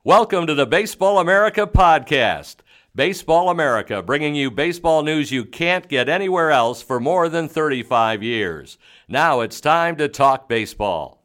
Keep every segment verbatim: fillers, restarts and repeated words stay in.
Welcome to the Baseball America podcast. Baseball America, bringing you baseball news you can't get anywhere else for more than thirty-five years. Now it's time to talk baseball.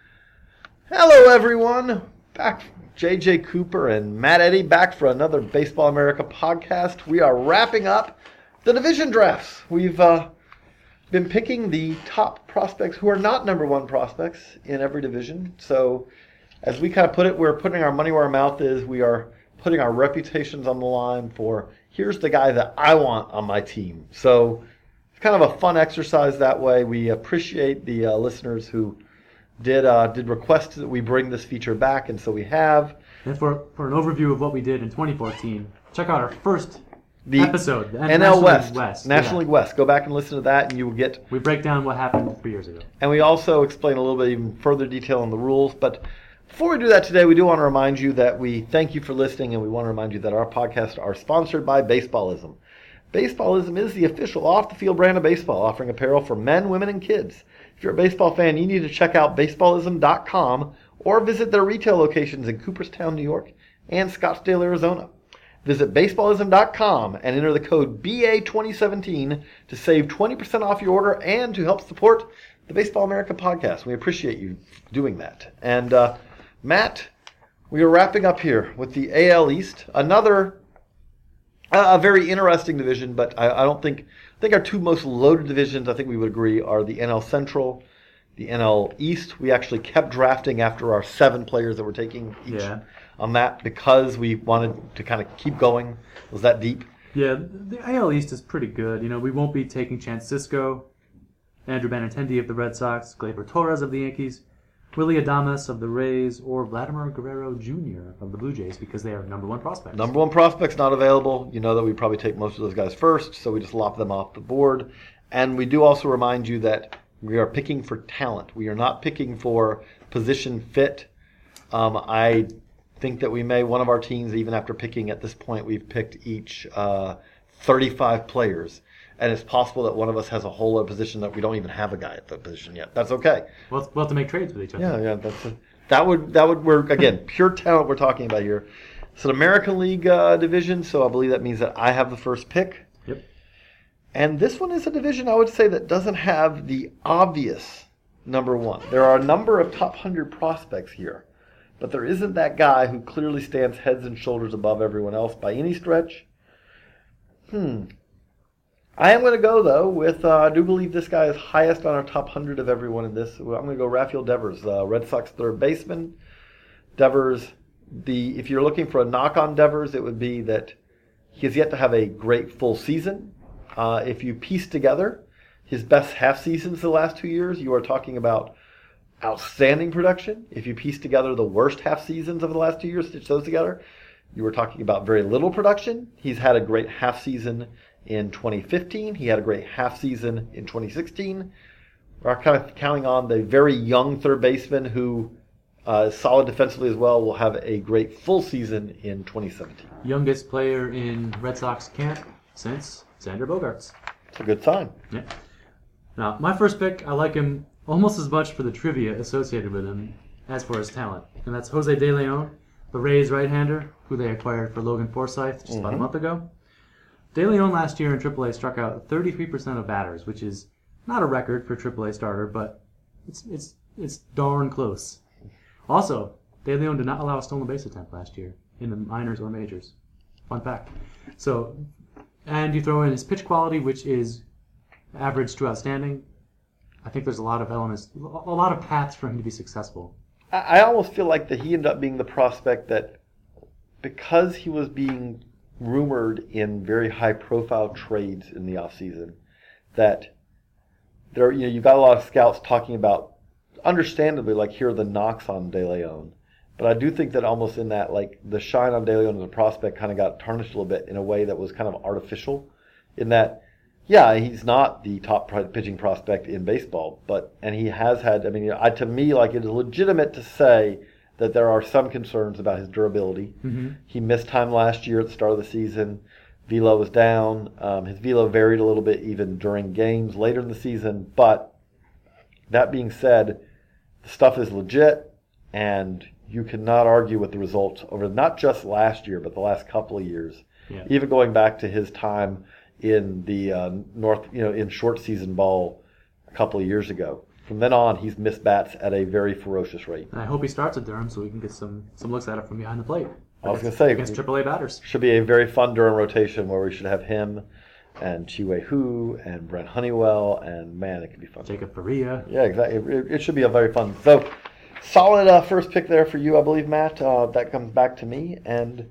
Hello, everyone. Back J J Cooper and Matt Eddy back for another Baseball America podcast. We are wrapping up the division drafts. We've uh, been picking the top prospects who are not number one prospects in every division. So as we kind of put it, we're putting our money where our mouth is. We are putting our reputations on the line for, here's the guy that I want on my team. So it's kind of a fun exercise that way. We appreciate the uh, listeners who did uh, did request that we bring this feature back, and so we have. And for, for an overview of what we did in twenty fourteen, check out our first the episode, the N L National West, League West. National yeah. League West. Go back and listen to that, and you will get. We break down what happened three years ago. And we also explain a little bit even further detail on the rules. But before we do that today, we do want to remind you that we thank you for listening, and we want to remind you that our podcasts are sponsored by Baseballism. Baseballism is the official off-the-field brand of baseball, offering apparel for men, women, and kids. If you're a baseball fan, you need to check out baseballism dot com or visit their retail locations in Cooperstown, New York, and Scottsdale, Arizona. Visit baseballism dot com and enter the code B A twenty seventeen to save twenty percent off your order and to help support the Baseball America podcast. We appreciate you doing that. And uh, Matt, we are wrapping up here with the A L East, another uh, a very interesting division, but I, I don't think I think our two most loaded divisions, I think we would agree, are the N L Central, the N L East. We actually kept drafting after our seven players that we're taking each Yeah. on that because we wanted to kind of keep going. It was that deep. Yeah, the A L East is pretty good. You know, we won't be taking Chance Sisco, Andrew Benintendi of the Red Sox, Gleyber Torres of the Yankees, Willie Adames of the Rays, or Vladimir Guerrero Junior of the Blue Jays because they are number one prospects. Number one prospects not available. You know that we probably take most of those guys first, so we just lop them off the board. And we do also remind you that we are picking for talent. We are not picking for position fit. Um, I think that we may, one of our teams, even after picking at this point, we've picked each uh, thirty-five players. And it's possible that one of us has a whole other position that we don't even have a guy at the position yet. That's okay. We'll, we'll have to make trades with each other. Yeah, yeah. That's a, that would that would we're again pure talent we're talking about here. It's an American League uh, division, so I believe that means that I have the first pick. Yep. And this one is a division I would say that doesn't have the obvious number one. There are a number of top one hundred prospects here, but there isn't that guy who clearly stands heads and shoulders above everyone else by any stretch. Hmm. I am going to go, though, with, uh, I do believe this guy is highest on our top one hundred of everyone in this. I'm going to go Rafael Devers, uh, Red Sox third baseman. Devers, the if you're looking for a knock on Devers, it would be that he has yet to have a great full season. Uh, if you piece together his best half seasons the last two years, you are talking about outstanding production. If you piece together the worst half seasons of the last two years, stitch those together, you were talking about very little production. He's had a great half season in twenty fifteen. He had a great half season in twenty sixteen. We're kind of counting on the very young third baseman who uh, is solid defensively as well, will have a great full season in twenty seventeen. Youngest player in Red Sox camp since Xander Bogaerts. It's a good sign. Yeah. Now, my first pick, I like him almost as much for the trivia associated with him as for his talent. And that's Jose De Leon, the Rays right-hander, who they acquired for Logan Forsythe just mm-hmm. about a month ago. De Leon last year in triple A struck out thirty-three percent of batters, which is not a record for a triple A starter, but it's it's it's darn close. Also, De Leon did not allow a stolen base attempt last year in the minors or majors. Fun fact. So, and you throw in his pitch quality, which is average to outstanding. I think there's a lot of elements, a lot of paths for him to be successful. I, I almost feel like that he ended up being the prospect that because he was being rumored in very high-profile trades in the offseason, that there, you know, you got a lot of scouts talking about, understandably, like, here are the knocks on De Leon. But I do think that almost in that, like, the shine on De Leon as a prospect kind of got tarnished a little bit in a way that was kind of artificial, in that, yeah, he's not the top pitching prospect in baseball, but, and he has had, I mean, I, to me, like, it is legitimate to say that there are some concerns about his durability. Mm-hmm. He missed time last year at the start of the season. Velo was down. Um, his velo varied a little bit even during games later in the season. But that being said, the stuff is legit, and you cannot argue with the results over not just last year, but the last couple of years. Yeah. Even going back to his time in the uh, North, you know, in short season ball a couple of years ago. From then on, he's missed bats at a very ferocious rate. And I hope he starts at Durham so we can get some, some looks at it from behind the plate. I was going to say, against triple A batters. Should be a very fun Durham rotation where we should have him and Chi-Wei Hu and Brent Honeywell, and man, it could be fun. Jacob Faria. Yeah, exactly. It, it should be a very fun. So, solid uh, first pick there for you, I believe, Matt. Uh, that comes back to me, and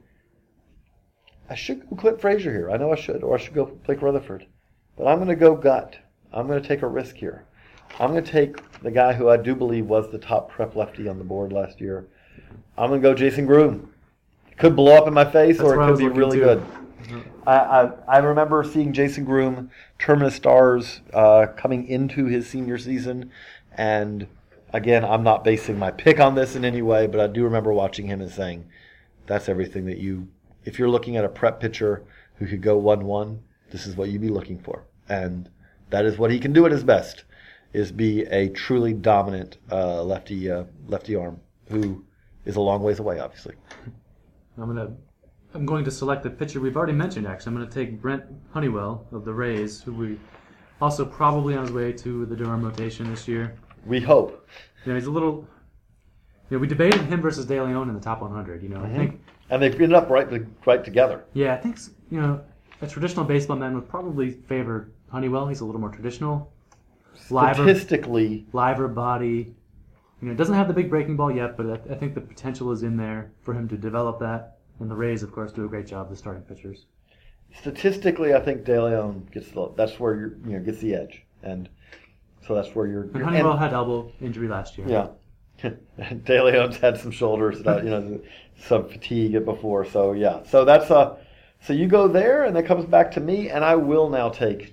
I should go Clint Frazier here. I know I should, or I should go Blake Rutherford. But I'm going to go gut. I'm going to take a risk here. I'm going to take the guy who I do believe was the top prep lefty on the board last year. I'm going to go Jason Groom. It could blow up in my face, That's or it could be really too. good. I, I I remember seeing Jason Groom, Terminus Stars, uh, coming into his senior season, and again, I'm not basing my pick on this in any way, but I do remember watching him and saying, that's everything that you, if you're looking at a prep pitcher who could go one one, this is what you'd be looking for. And that is what he can do at his best, is be a truly dominant uh, lefty uh, lefty arm who is a long ways away, obviously. I'm gonna, I'm going to select a pitcher we've already mentioned. Actually, I'm going to take Brent Honeywell of the Rays, who we also probably on his way to the Durham rotation this year. We hope. You know, he's a little. You know, we debated him versus De Leon in the top one hundred. You know, Mm-hmm. I think. And they've ended up right right together. Yeah, I think you know a traditional baseball man would probably favor Honeywell. He's a little more traditional. Liver, Statistically, liver body. You know, doesn't have the big breaking ball yet, but I, I think the potential is in there for him to develop that. And the Rays, of course, do a great job, the starting pitchers. statistically, I think De Leon gets the, that's where you're, you know, gets the edge, and so that's where you're. And you're Honeywell and, had elbow injury last year. Yeah, De Leon's had some shoulders, you know, some fatigue before. So yeah, so that's uh, so you go there, and that comes back to me, and I will now take.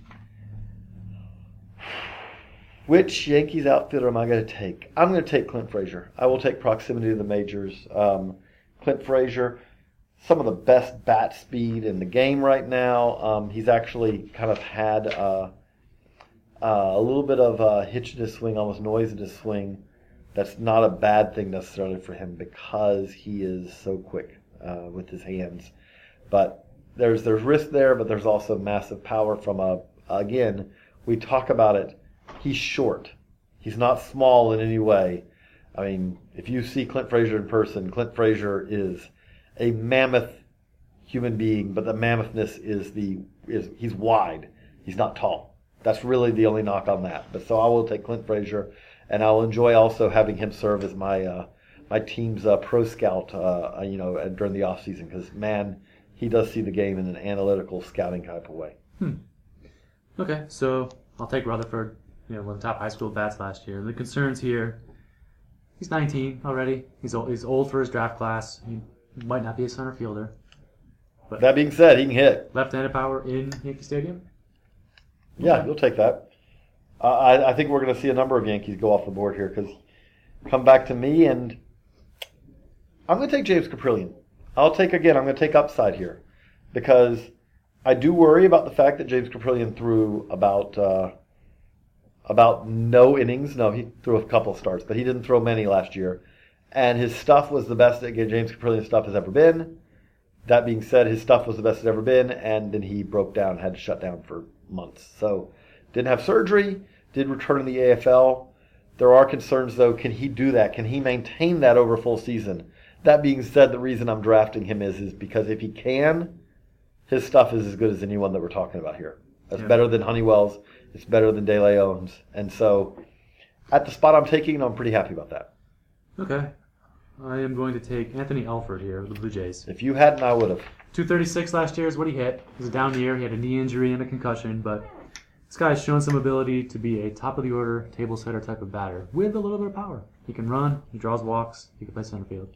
Which Yankees outfielder am I going to take? I'm going to take Clint Frazier. I will take proximity to the majors. Um, Clint Frazier, some of the best bat speed in the game right now. Um, he's actually kind of had uh, uh, a little bit of a hitch in his swing, almost noise in his swing. That's not a bad thing necessarily for him because he is so quick uh, with his hands. But there's there's risk there, but there's also massive power from a, again, we talk about it. He's short. He's not small in any way. I mean, if you see Clint Frazier in person, Clint Frazier is a mammoth human being, but the mammoth-ness is the is he's wide. He's not tall. That's really the only knock on that. But so I will take Clint Frazier, and I'll enjoy also having him serve as my uh, my team's uh, pro scout, uh, you know, during the off season because man, he does see the game in an analytical scouting type of way. Hmm. Okay, so I'll take Rutherford. You know, one of the top high school bats last year. The concerns here, he's nineteen already. He's old, he's old for his draft class. He might not be a center fielder. But That being said, he can hit. left-handed power in Yankee Stadium? Yeah, you'll take that. Uh, I, I think we're going to see a number of Yankees go off the board here because come back to me, and I'm going to take James Caprillion. I'll take, again, I'm going to take upside here because I do worry about the fact that James Caprillion threw about uh, about no innings. No, he threw a couple of starts, but he didn't throw many last year. And his stuff was the best that James Caprillion stuff has ever been. That being said, his stuff was the best it's ever been, and then he broke down, had to shut down for months. So, didn't have surgery, did return in the A F L. There are concerns, though. Can he do that? Can he maintain that over a full season? That being said, the reason I'm drafting him is, is because if he can, his stuff is as good as anyone that we're talking about here. It's Yeah. better than Honeywell's. It's better than De Leon's. And so, at the spot I'm taking, I'm pretty happy about that. Okay. I am going to take Anthony Alford here with the Blue Jays. If you hadn't, I would have. two thirty-six last year is what he hit. It was a down year. He had a knee injury and a concussion, but this guy's shown some ability to be a top-of-the-order, table setter type of batter with a little bit of power. He can run. He draws walks. He can play center field.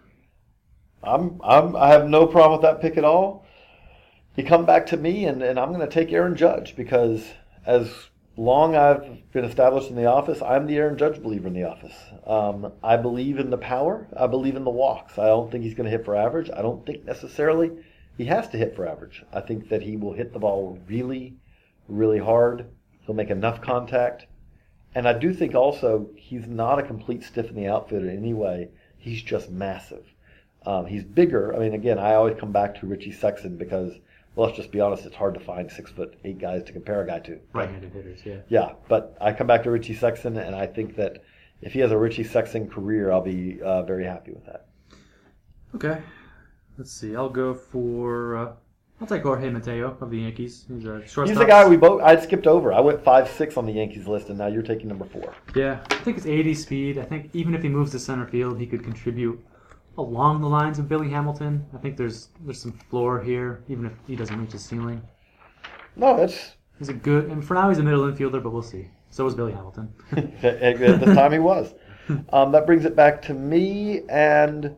I'm, I'm, I have no problem with that pick at all. You come back to me, and, and I'm going to take Aaron Judge because as long I've been established in the office, I'm the Aaron Judge believer in the office. Um, I believe in the power. I believe in the walks. I don't think he's going to hit for average. I don't think necessarily he has to hit for average. I think that he will hit the ball really, really hard. He'll make enough contact. And I do think also he's not a complete stiff in the outfield in any way. he's just massive. Um, he's bigger. I mean, again, I always come back to Richie Sexson because, well, let's just be honest, it's hard to find six foot eight guys to compare a guy to. Right-handed hitters, yeah. Yeah, but I come back to Richie Sexson, and I think that if he has a Richie Sexson career, I'll be uh, very happy with that. Okay. Let's see. I'll go for. Uh, I'll take Jorge Mateo of the Yankees. He's a shortstop. He's the guy we both. I'd skipped over. I went five six on the Yankees list, and now you're taking number four. Yeah, I think it's eighty speed. I think even if he moves to center field, he could contribute along the lines of Billy Hamilton. I think there's there's some floor here, even if he doesn't reach his ceiling. No, that's. He's a good, and for now he's a middle infielder, but we'll see. So was Billy Hamilton. At the time he was. Um, that brings it back to me, and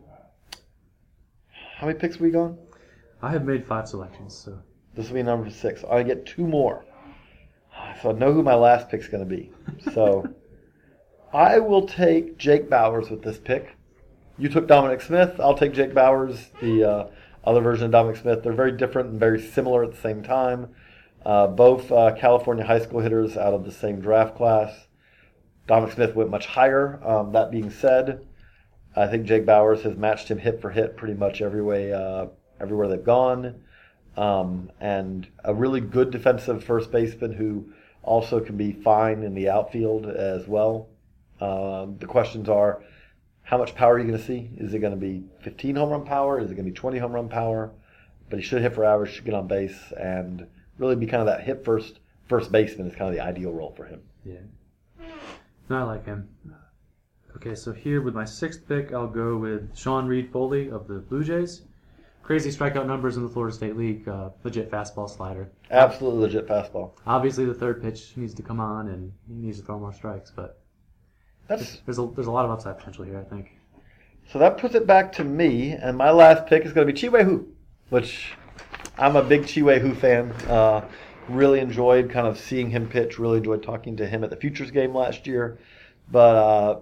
how many picks have we gone? I have made five selections, so This will be number six. I get two more. So I know who my last pick's going to be. So I will take Jake Bauers with this pick. You took Dominic Smith. I'll take Jake Bauers, the uh, other version of Dominic Smith. They're very different and very similar at the same time. Uh, both uh, California high school hitters out of the same draft class. Dominic Smith went much higher. Um, that being said, I think Jake Bauers has matched him hit for hit pretty much every way, uh, everywhere they've gone. Um, and a really good defensive first baseman who also can be fine in the outfield as well. Um, the questions are, how much power are you going to see? Is it going to be fifteen home run power? Is it going to be twenty home run power? But he should hit for average, should get on base, and really be kind of that hit first first baseman is kind of the ideal role for him. yeah. No, I like him. Okay, so here with my sixth pick, I'll go with Sean Reed Foley of the Blue Jays. Crazy strikeout numbers in the Florida State League. Uh, legit fastball slider. Absolutely legit fastball. Obviously, the third pitch needs to come on, and he needs to throw more strikes. But That's there's a there's a lot of upside potential here, I think. So that puts it back to me, and my last pick is going to be Chi-Wei Hu, which I'm a big Chi-Wei Hu fan. Uh, really enjoyed kind of seeing him pitch. Really enjoyed talking to him at the Futures game last year. But uh,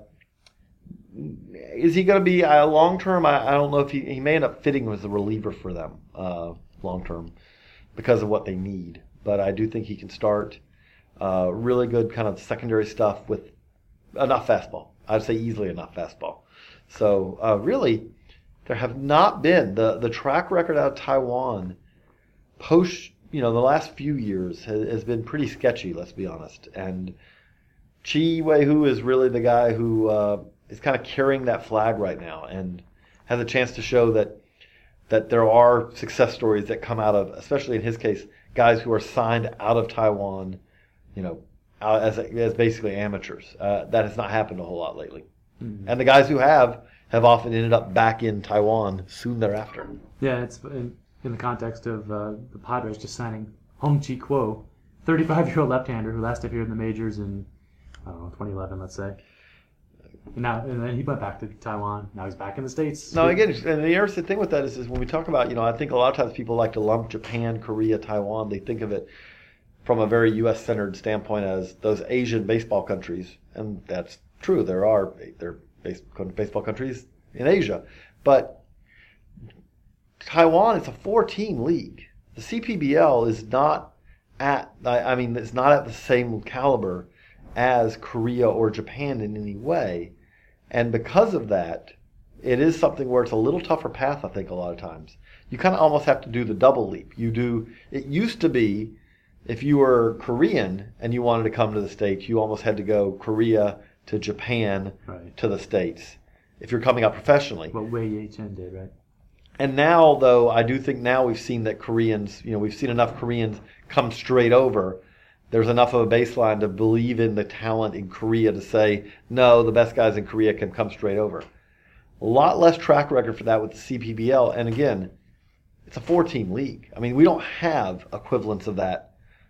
is he going to be uh, long term? I, I don't know if he he may end up fitting as a reliever for them uh, long term because of what they need. But I do think he can start. Uh, really good kind of secondary stuff with enough fastball. I'd say easily enough fastball. So uh, really, there have not been the the track record out of Taiwan post. You know, the last few years has, has been pretty sketchy. Let's be honest. And Chi-Wei Hu is really the guy who uh, is kind of carrying that flag right now, and has a chance to show that that there are success stories that come out of, especially in his case, guys who are signed out of Taiwan. You know, as as basically amateurs. Uh, that has not happened a whole lot lately. Mm-hmm. And the guys who have have often ended up back in Taiwan soon thereafter. Yeah, it's in, in the context of uh, the Padres just signing Hong Chi Kuo, thirty-five-year-old left-hander who last appeared in the majors in, I don't know, twenty eleven, let's say. And now, and then he went back to Taiwan. Now he's back in the States. No, again, and the interesting thing with that is, is when we talk about, you know, I think a lot of times people like to lump Japan, Korea, Taiwan. They think of it from a very U S-centered standpoint as those Asian baseball countries, and that's true. There are there are baseball countries in Asia, but Taiwan is a four-team league. The C P B L is not at, I mean, it's not at the same caliber as Korea or Japan in any way, and because of that, it is something where it's a little tougher path. I think a lot of times you kind of almost have to do the double leap. You do. It used to be, if you were Korean and you wanted to come to the States, you almost had to go Korea to Japan right. to the States if you're coming up professionally. What Wei Ye-chen did, right? And now, though, I do think now we've seen that Koreans, you know, we've seen enough Koreans come straight over. There's enough of a baseline to believe in the talent in Korea to say, no, the best guys in Korea can come straight over. A lot less track record for that with the C P B L. And again, it's a four-team league. I mean, we don't have equivalents of that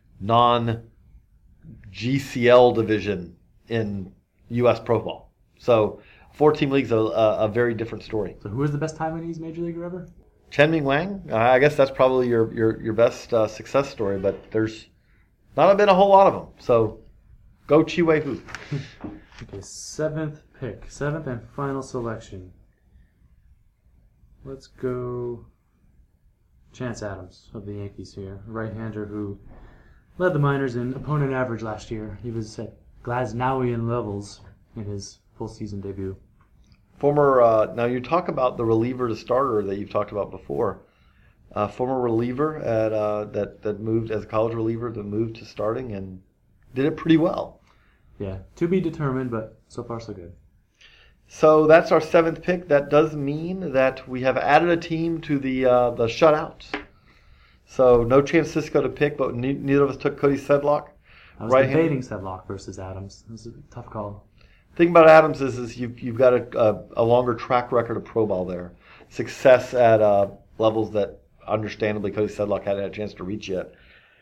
non-G C L division in U S Pro Ball. So four-team league's a, a, a very different story. So who is the best Taiwanese major leaguer ever? Chen-Ming Wang. Uh, I guess that's probably your your, your best uh, success story, but there's not been a whole lot of them. So go Chi-Wei Hu. Okay, seventh pick. Seventh and final selection. Let's go Chance Adams of the Yankees here. A right-hander who led the minors in opponent average last year. He was at Glasnowian levels in his full season debut. Former, uh, now you talk about the reliever to starter that you've talked about before. Uh, former reliever at uh, that, that moved as a college reliever that moved to starting and did it pretty well. Yeah, to be determined, but so far so good. So that's our seventh pick. That does mean that we have added a team to the uh, the shutouts. So no chance Cisco to pick, but ne- neither of us took Cody Sedlock. I was Right-handed. debating Sedlock versus Adams. It was a tough call. The thing about Adams is, is you've, you've got a, a, a longer track record of pro ball there. Success at uh, levels that understandably Cody Sedlock hadn't had a chance to reach yet.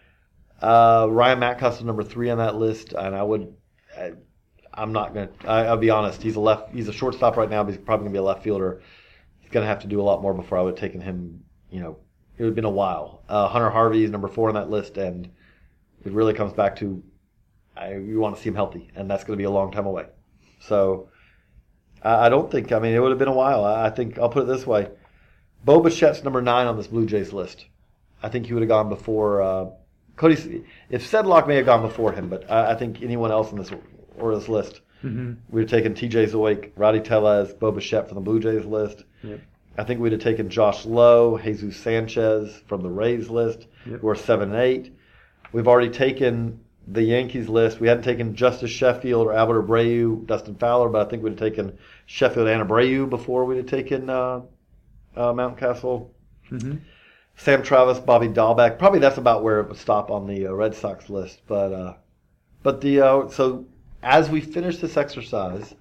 Uh, Ryan Matkus is number three on that list, and I would, I, I'm not going to, I'll be honest, he's a left, he's a shortstop right now, but he's probably going to be a left fielder. He's going to have to do a lot more before I would have taken him, you know, it would have been a while. Uh, Hunter Harvey is number four on that list, and it really comes back to, I, you want to see him healthy, and that's going to be a long time away. So, I, I don't think, I mean, it would have been a while. I, I think, I'll put it this way. Bo Bichette's number nine on this Blue Jays list. I think he would have gone before, uh, Cody, if Sedlock may have gone before him, but I, I think anyone else on this or this list, Mm-hmm. we'd have taken T J Zoik, Rowdy Tellez, Bo Bichette from the Blue Jays list. Yep. I think we'd have taken Josh Lowe, Jesus Sanchez from the Rays list, Yep. who are seven and eight. We've already taken the Yankees list. We hadn't taken Justice Sheffield or Albert Abreu, Dustin Fowler, but I think we'd have taken Sheffield and Abreu before we'd have taken uh, uh, Mountcastle. Mm-hmm. Sam Travis, Bobby Dahlbeck. Probably that's about where it would stop on the uh, Red Sox list. But uh, but the uh, so as we finish this exercise,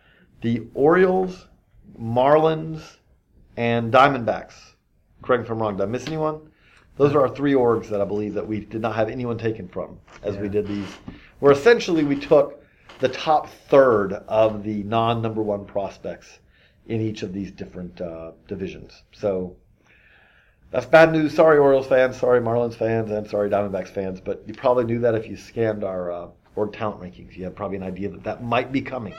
the Orioles, Marlins, and Diamondbacks. Correct me if I'm wrong. Did I miss anyone? Those are our three orgs that I believe that we did not have anyone taken from as Yeah. we did these. Where essentially we took the top third of the non-number one prospects in each of these different uh, divisions. So that's bad news. Sorry, Orioles fans. Sorry, Marlins fans. And sorry, Diamondbacks fans. But you probably knew that if you scanned our uh, org talent rankings. You had probably an idea that that might be coming.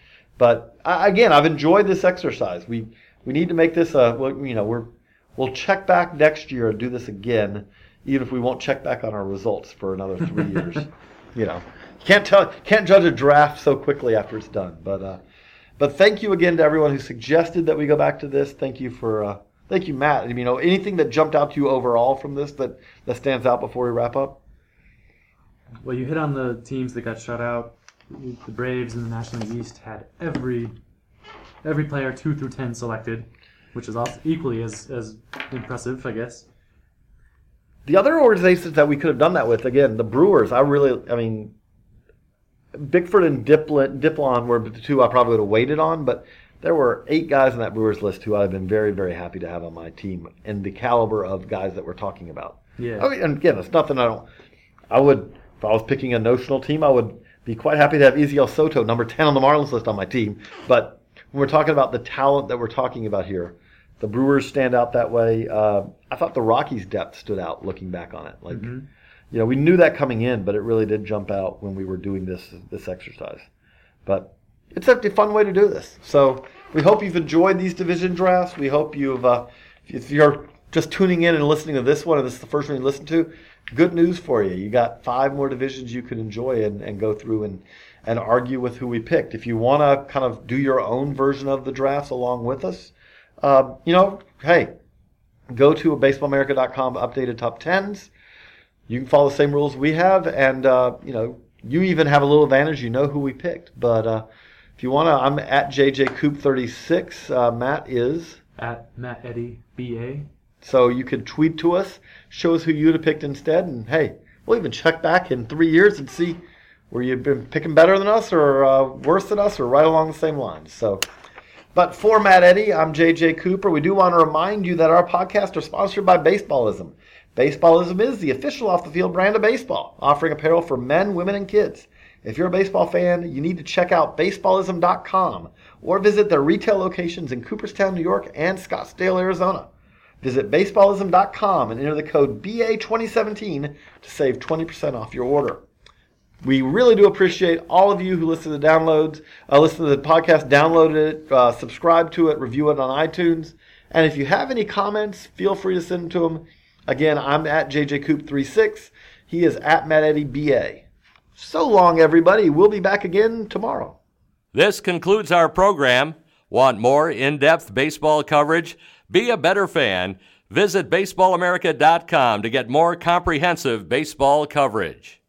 But I, again, I've enjoyed this exercise. We we need to make this a, well, you know, we're we'll check back next year and do this again, even if we won't check back on our results for another three years. You know, can't tell, can't judge a draft so quickly after it's done. But uh, but thank you again to everyone who suggested that we go back to this. Thank you for uh, thank you, Matt. And, you know, anything that jumped out to you overall from this that that stands out before we wrap up? Well, you hit on the teams that got shut out. The Braves in the National League East had every every player two through ten selected, which is also equally as, as impressive, I guess. The other organizations that we could have done that with, again, the Brewers, I really, I mean, Bickford and Diplon, Diplon were the two I probably would have waited on, but there were eight guys on that Brewers list who I've been very, very happy to have on my team and the caliber of guys that we're talking about. Yeah. I mean, and again, it's nothing I don't, I would, if I was picking a notional team, I would be quite happy to have Ezequiel Soto, number ten on the Marlins list, on my team. But when we're talking about the talent that we're talking about here, the Brewers stand out that way. Uh, I thought the Rockies' depth stood out looking back on it. Like, Mm-hmm. you know, we knew that coming in, but it really did jump out when we were doing this this exercise. But it's a fun way to do this. So we hope you've enjoyed these division drafts. We hope you've, uh, if you're just tuning in and listening to this one, and this is the first one you listen to, good news for you. You got five more divisions you can enjoy and, and go through and, and argue with who we picked. If you want to kind of do your own version of the drafts along with us, uh, you know, hey, go to baseball america dot com, updated top tens. You can follow the same rules we have, and, uh, you know, you even have a little advantage. You know who we picked. But uh, if you want to, I'm at J J Coop thirty-six. Uh, Matt is? At Matt Eddy B A. So you could tweet to us, show us who you'd have picked instead, and hey, we'll even check back in three years and see where you've been picking better than us or uh, worse than us or right along the same lines. So, but for Matt Eddy, I'm J J Cooper. We do want to remind you that our podcasts are sponsored by Baseballism. Baseballism is the official off-the-field brand of baseball, offering apparel for men, women, and kids. If you're a baseball fan, you need to check out baseballism dot com or visit their retail locations in Cooperstown, New York, and Scottsdale, Arizona. Visit baseballism dot com and enter the code B A twenty seventeen to save twenty percent off your order. We really do appreciate all of you who listen to the downloads, uh, listen to the podcast, download it, uh, subscribe to it, review it on iTunes. And if you have any comments, feel free to send them to them. Again, I'm at J J Coop thirty-six. He is at Matt Eddy B A. So long, everybody. We'll be back again tomorrow. This concludes our program. Want more in-depth baseball coverage? Be a better fan. Visit baseball america dot com to get more comprehensive baseball coverage.